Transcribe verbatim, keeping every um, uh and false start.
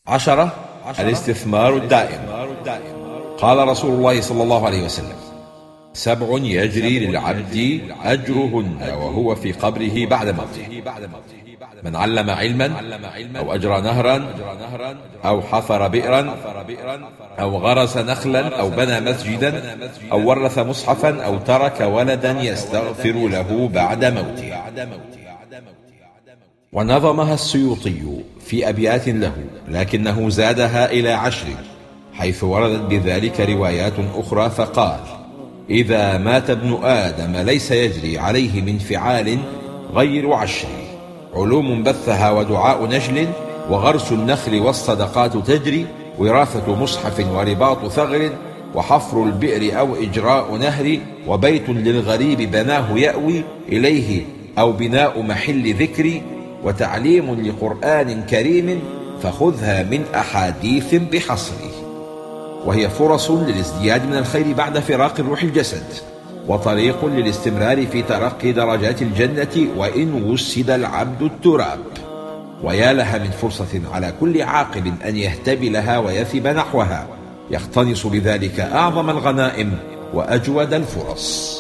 عشرة. الاستثمار الدائم. قال رسول الله صلى الله عليه وسلم: سبع يجري للعبد أجرهن وهو في قبره بعد موته: من علم علما، أو أجرى نهرا، أو حفر بئرا، أو غرس نخلا، أو بنى مسجدا، أو ورث مصحفا، أو ترك ولدا يستغفر له بعد موته. ونظمها السيوطي في أبيات له، لكنه زادها إلى عشر، حيث وردت بذلك روايات أخرى، فقال: إذا مات ابن آدم ليس يجري عليه من فعال غير عشر: علوم بثها ودعاء نجل، وغرس النخل والصدقات تجري، وراثة مصحف ورباط ثغر، وحفر البئر أو إجراء نهر، وبيت للغريب بناه يأوي إليه، أو بناء محل ذكر، وتعليم لقرآن كريم، فخذها من أحاديث بحصره. وهي فرص للازدياد من الخير بعد فراق الروح الجسد، وطريق للاستمرار في ترقي درجات الجنة وإن وسد العبد التراب. ويا لها من فرصة على كل عاقل أن يهتبي لها ويثب نحوها، يقتنص بذلك أعظم الغنائم وأجود الفرص.